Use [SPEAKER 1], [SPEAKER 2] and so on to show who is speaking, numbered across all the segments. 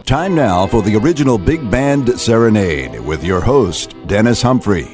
[SPEAKER 1] Time now for the original Big Band Serenade with your host, Dennis Humphrey.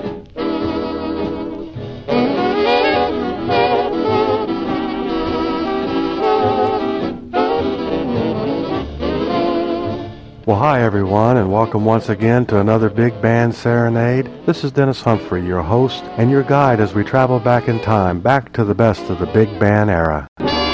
[SPEAKER 2] Well, hi everyone, and welcome once again to another Big Band Serenade. This is Dennis Humphrey, your host and your guide as we travel back in time, back to the best of the big band era.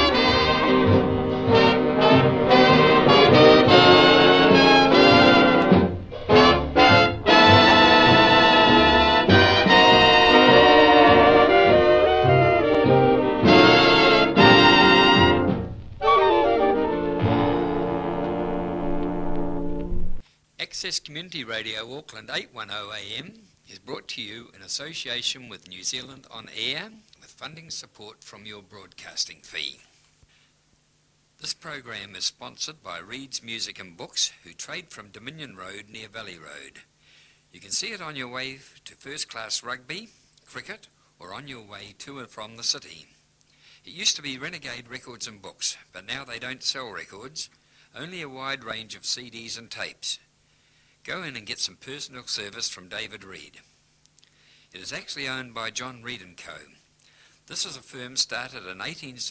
[SPEAKER 3] Access Community Radio Auckland 810 AM is brought to you in association with New Zealand On Air with funding support from your broadcasting fee. This program is sponsored by Reed's Music and Books, who trade from Dominion Road near Valley Road. You can see it on your way to first class rugby, cricket, or on your way to and from the city. It used to be Renegade Records and Books, but now they don't sell records, only a wide range of CDs and tapes. Go in and get some personal service from David Reed. It is actually owned by John Reed & Co. This is a firm started in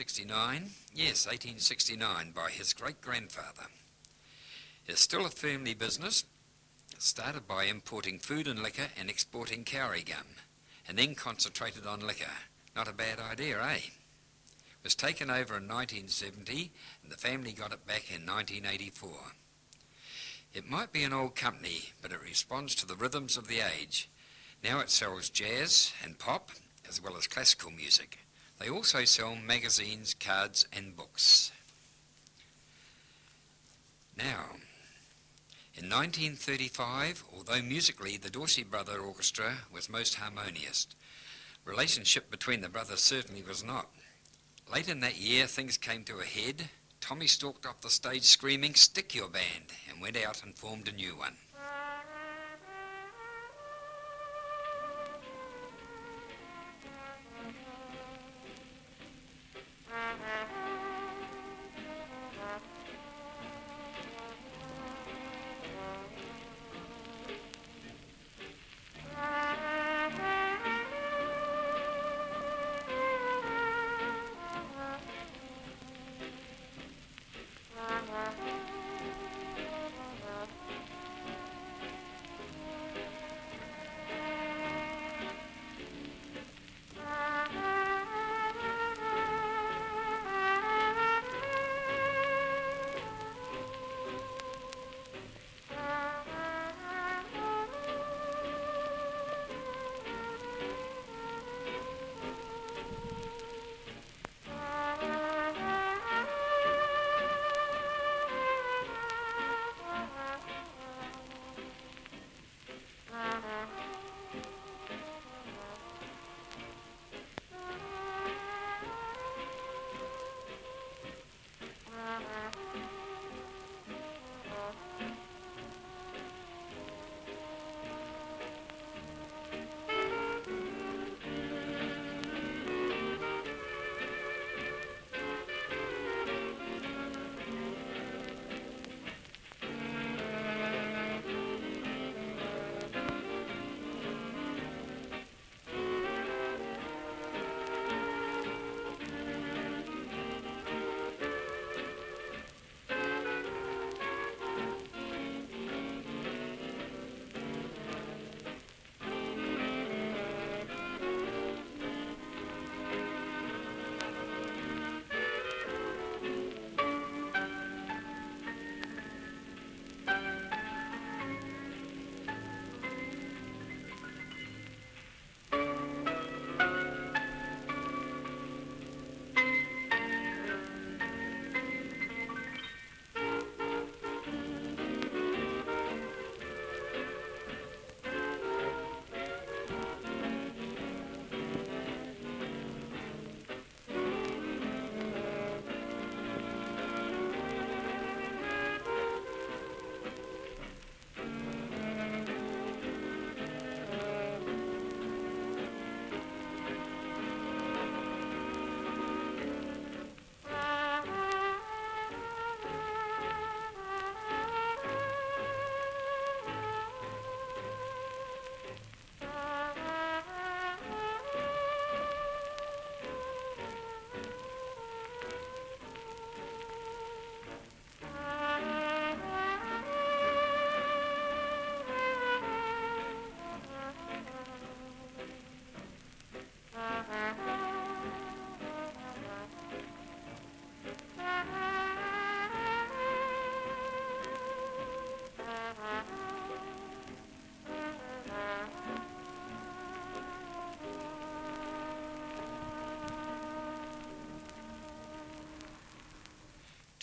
[SPEAKER 3] 1869, by his great-grandfather. It is still a family business, started by importing food and liquor and exporting Kauri gum, and then concentrated on liquor. Not a bad idea, eh? It was taken over in 1970, and the family got it back in 1984. It might be an old company, but it responds to the rhythms of the age. Now it sells jazz and pop, as well as classical music. They also sell magazines, cards, and books. Now, in 1935, although musically the Dorsey Brother Orchestra was most harmonious, relationship between the brothers certainly was not. Late in that year, things came to a head. Tommy stalked off the stage screaming, "Stick your band," and went out and formed a new one.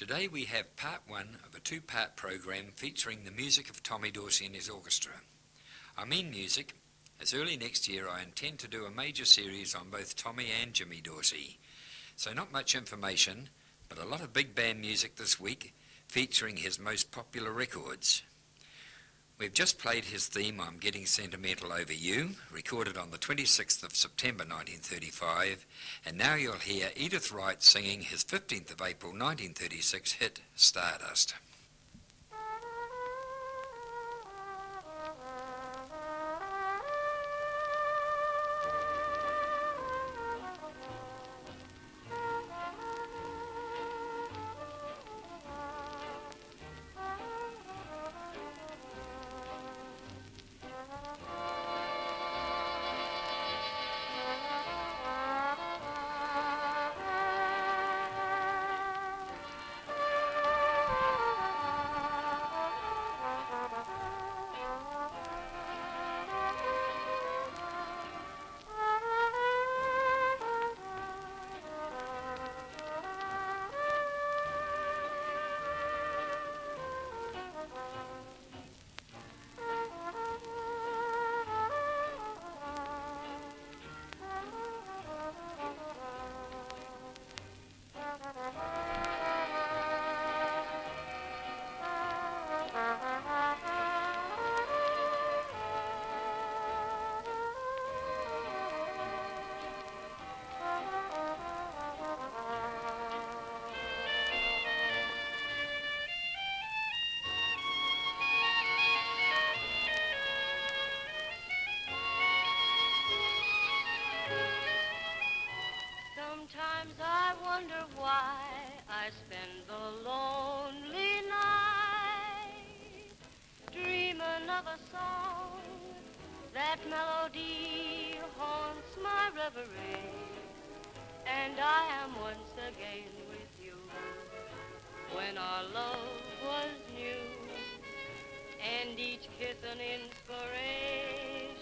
[SPEAKER 3] Today we have part one of a two-part program featuring the music of Tommy Dorsey and his orchestra. I mean music, as early next year I intend to do a major series on both Tommy and Jimmy Dorsey. So not much information, but a lot of big band music this week featuring his most popular records. We've just played his theme, I'm Getting Sentimental Over You, recorded on the 26th of September 1935, and now you'll hear Edith Wright singing his 15th of April 1936 hit, Stardust.
[SPEAKER 4] Sometimes I wonder why I spend the lonely night dreaming of a song. That melody haunts my reverie, and I am once again with you. When our love was new, and each kiss an inspiration.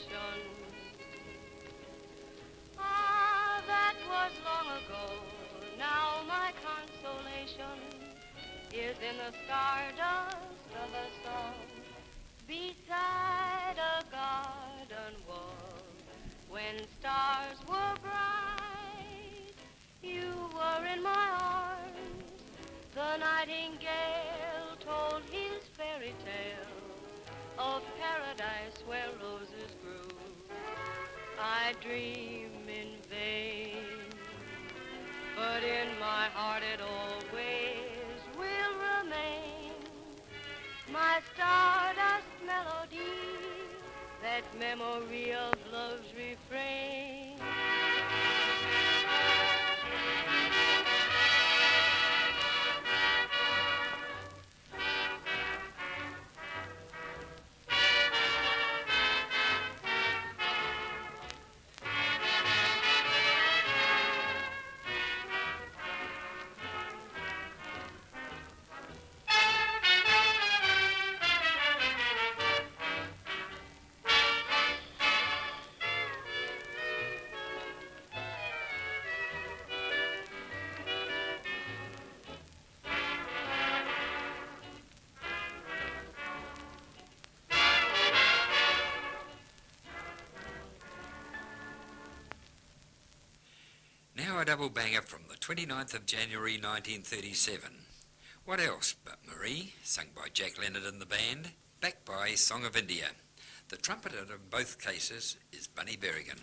[SPEAKER 4] That was long ago. Now my consolation is in the stardust of a song beside a garden wall. When stars were bright, you were in my arms. The nightingale told his fairy tale of paradise where roses grew. I dream in vain, but in my heart it always will remain. My stardust melody, that memory of love's refrain.
[SPEAKER 3] Now a double banger from the 29th of January 1937. What else but Marie, sung by Jack Leonard and the band, backed by Song of India. The trumpeter in both cases is Bunny Berrigan.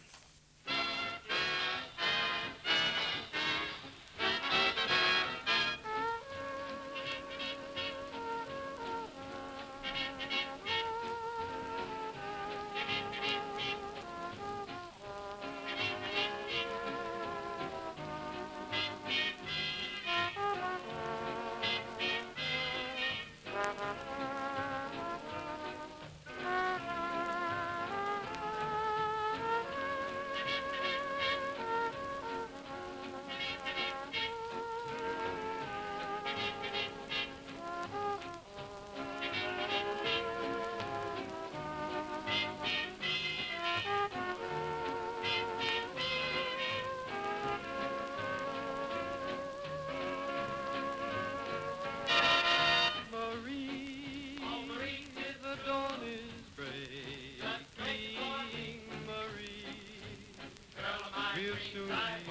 [SPEAKER 5] we'll soon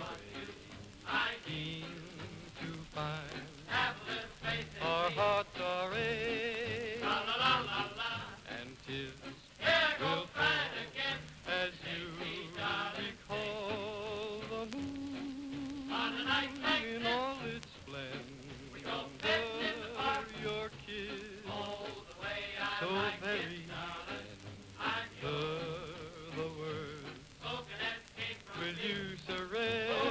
[SPEAKER 5] be to find our hearts are aching, and 'tis we'll find as you recall the moon in all its splendor, your kiss so very tender, the words, will you surrender?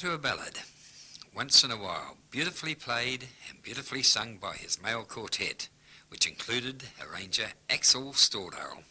[SPEAKER 3] to a ballad, Once in a While, beautifully played and beautifully sung by his male quartet, which included arranger Axel Stordale.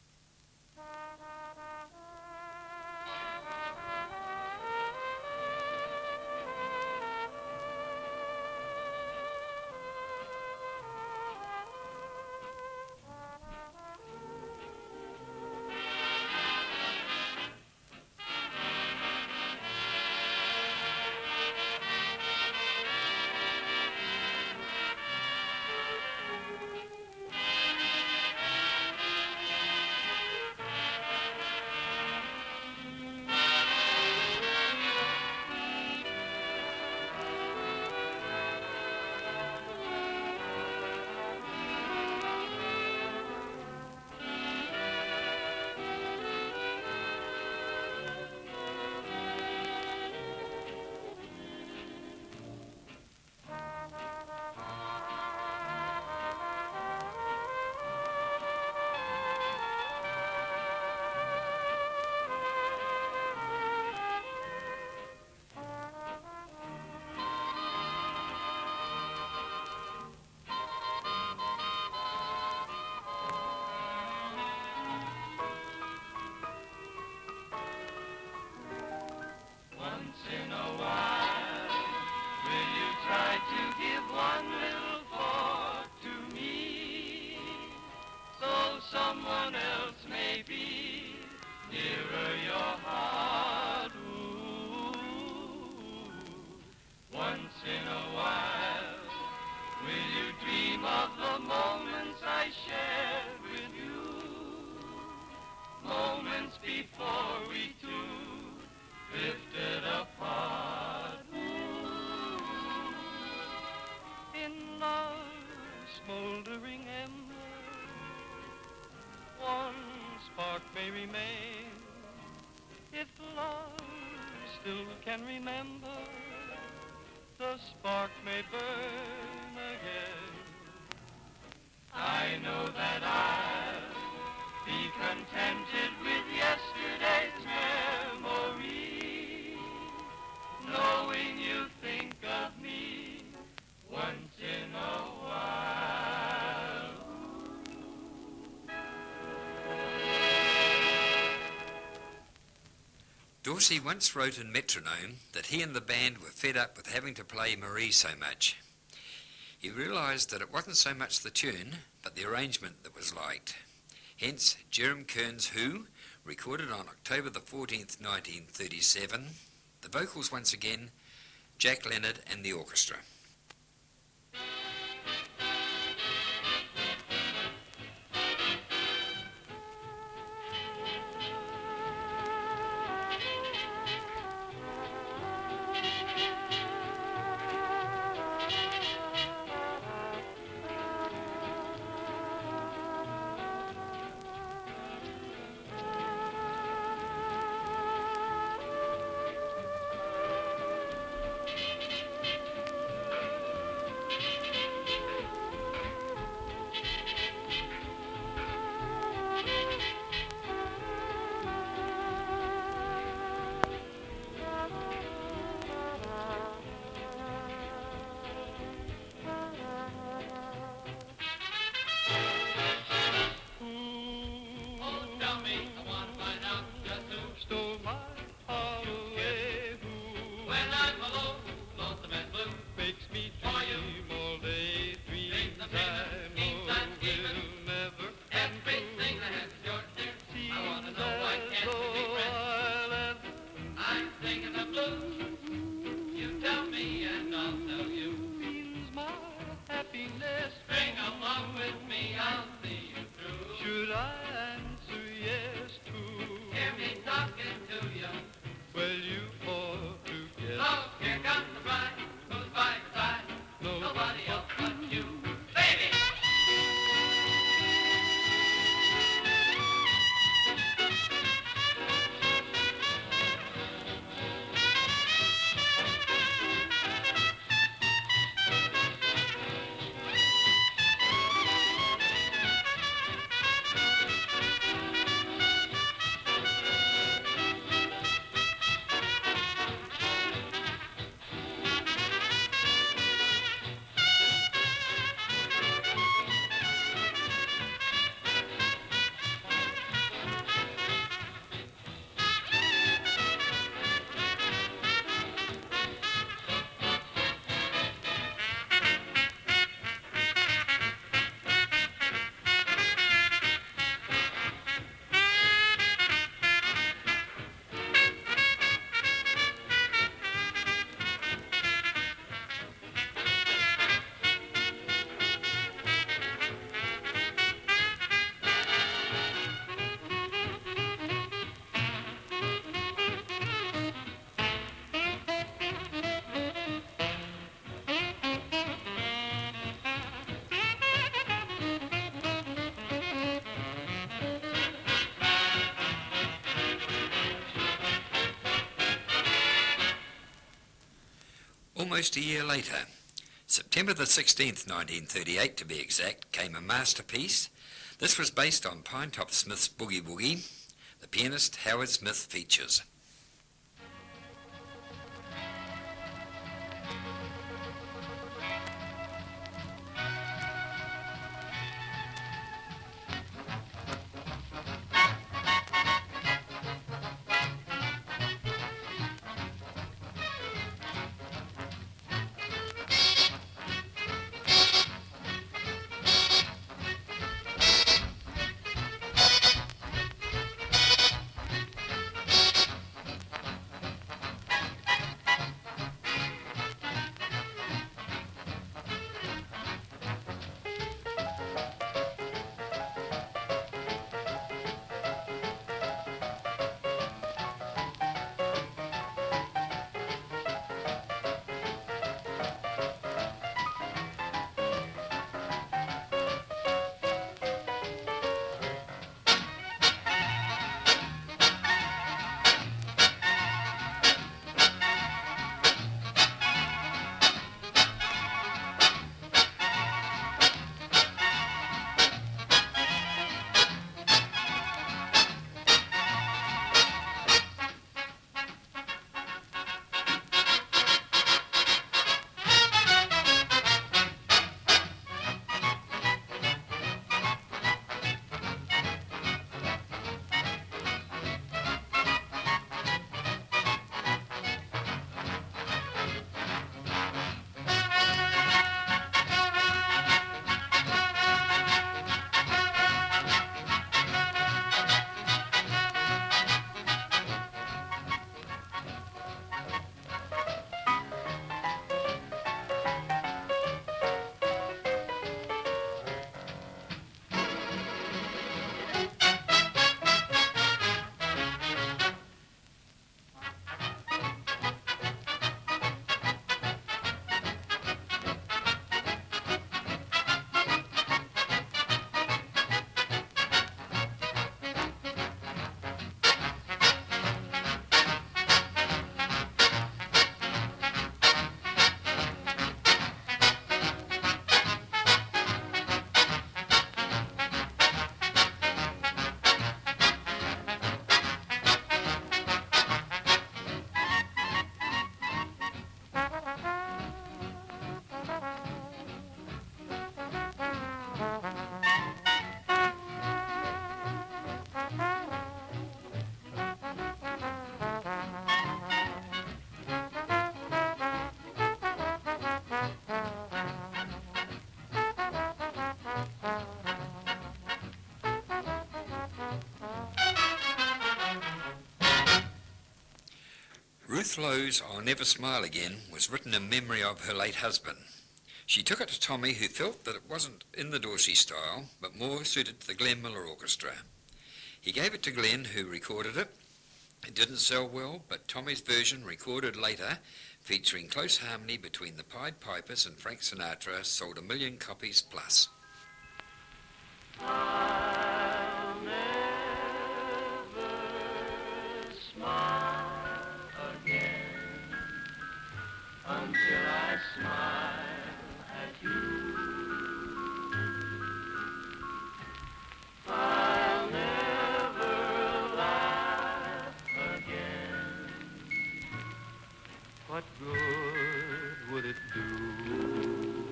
[SPEAKER 3] Dorsey once wrote in Metronome that he and the band were fed up with having to play Marie so much. He realised that it wasn't so much the tune, but the arrangement that was liked. Hence, Jerome Kern's Who, recorded on October the 14th, 1937. The vocals once again, Jack Leonard and the orchestra. Almost a year later, September the 16th, 1938 to be exact, came a masterpiece. This was based on Pinetop Smith's Boogie Woogie. The pianist Howard Smith features. Ruth Lowe's I'll Never Smile Again was written in memory of her late husband. She took it to Tommy, who felt that it wasn't in the Dorsey style, but more suited to the Glenn Miller Orchestra. He gave it to Glenn, who recorded it. It didn't sell well, but Tommy's version, recorded later, featuring close harmony between the Pied Pipers and Frank Sinatra, sold 1 million copies plus.
[SPEAKER 5] I'll never smile again until I smile at you. I'll never laugh again. What good would it do?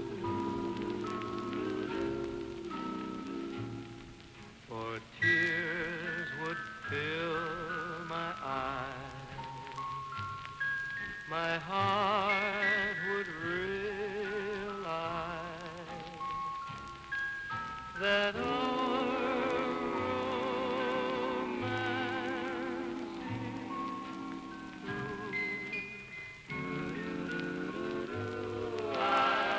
[SPEAKER 5] For tears would fill my eyes, my heart would realize that our romance is through.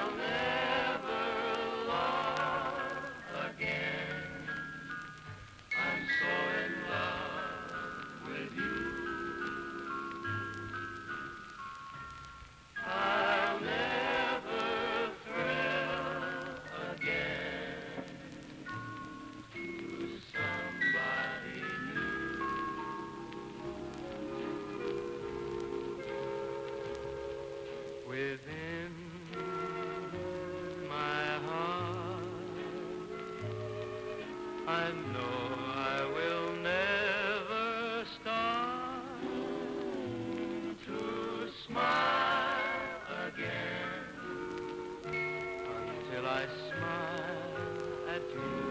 [SPEAKER 5] within my heart. I know I will never start to smile again until I smile at you.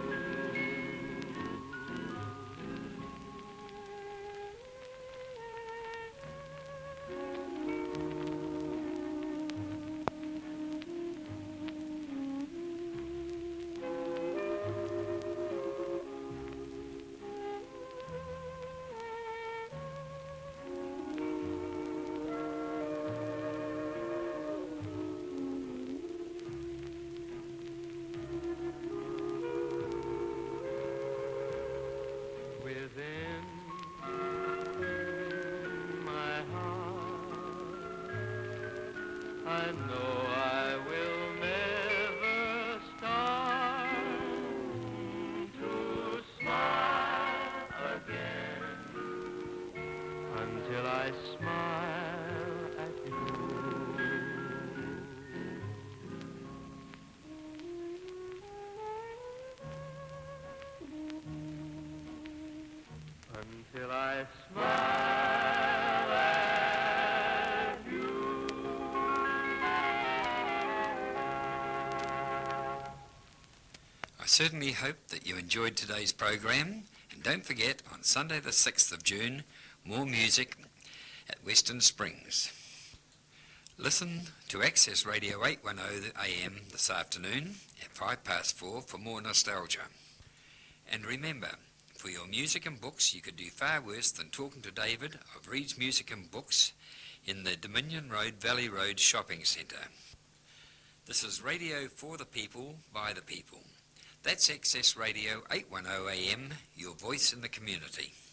[SPEAKER 5] Within my heart, I know I will never start to smile again until I smile at you. Until I smile at you.
[SPEAKER 3] I certainly hope that you enjoyed today's program, and don't forget, on Sunday the 6th of June, more music at Western Springs. Listen to Access Radio 810 AM this afternoon at 4:05 for more nostalgia. And remember, for your music and books, you could do far worse than talking to David of Reed's Music and Books in the Dominion Road, Valley Road Shopping Centre. This is radio for the people, by the people. That's Access Radio 810 AM, your voice in the community.